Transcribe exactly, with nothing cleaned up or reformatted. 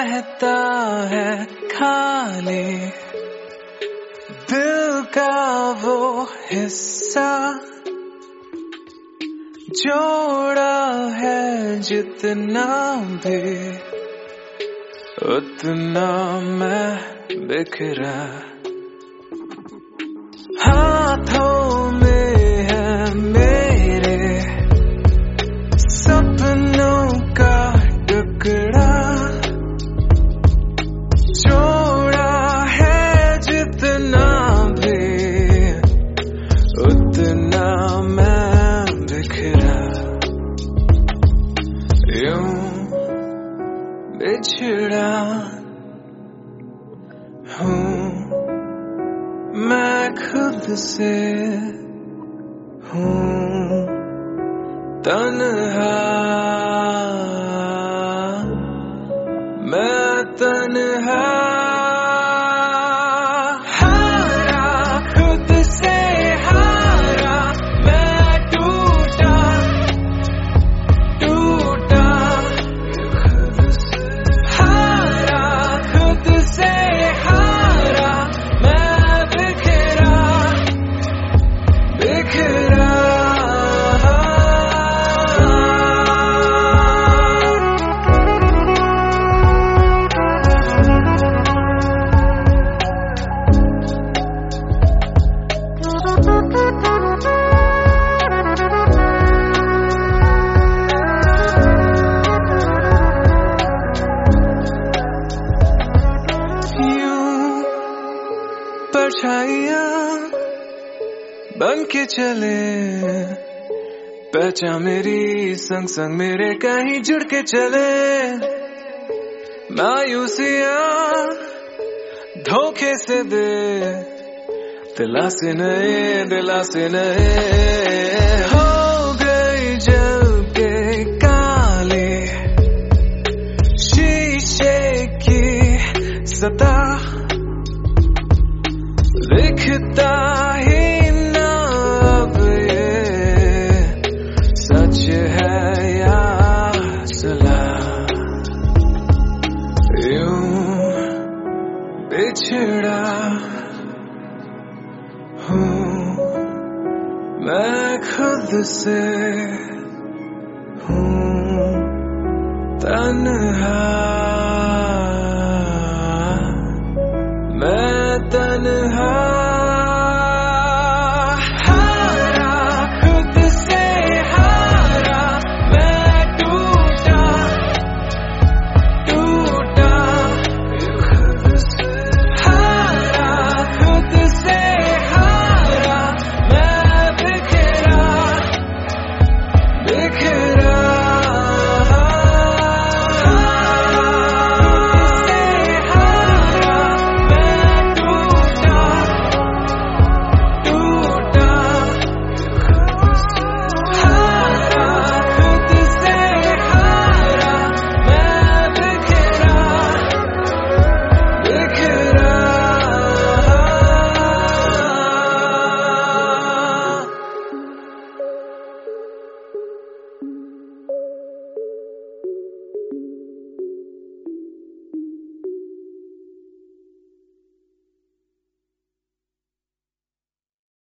रहता है खाली दिल का वो हिस्सा, जोड़ा है जितना भी उतना मैं बिखरा। हाथों में है मेरे सपनों का टुकड़ा, जोड़ा है जितना भी उतना मैं बिखरा। यूं बिछड़ा हूँ मैं खुद से, हूँ तन्हा मैं तन्हा। हारा खुद से हारा मैं, टूटा टूटा खुद से। हारा खुद से हारा मैं, बिखरा बिखरा। परछाइयां बन के चले, पहचान मेरी संग संग मेरे कहीं जुड़ के चले। मायूसियां धोखे से दे, दिलासे नए दिलासे नए। हो गई जल के काले शीशे की सतह, लिखता ही ना अब ये सच है या सलाह। यूं बिछड़ा हूँ मैं खुद से, हूँ तन्हा मैं तन्हा।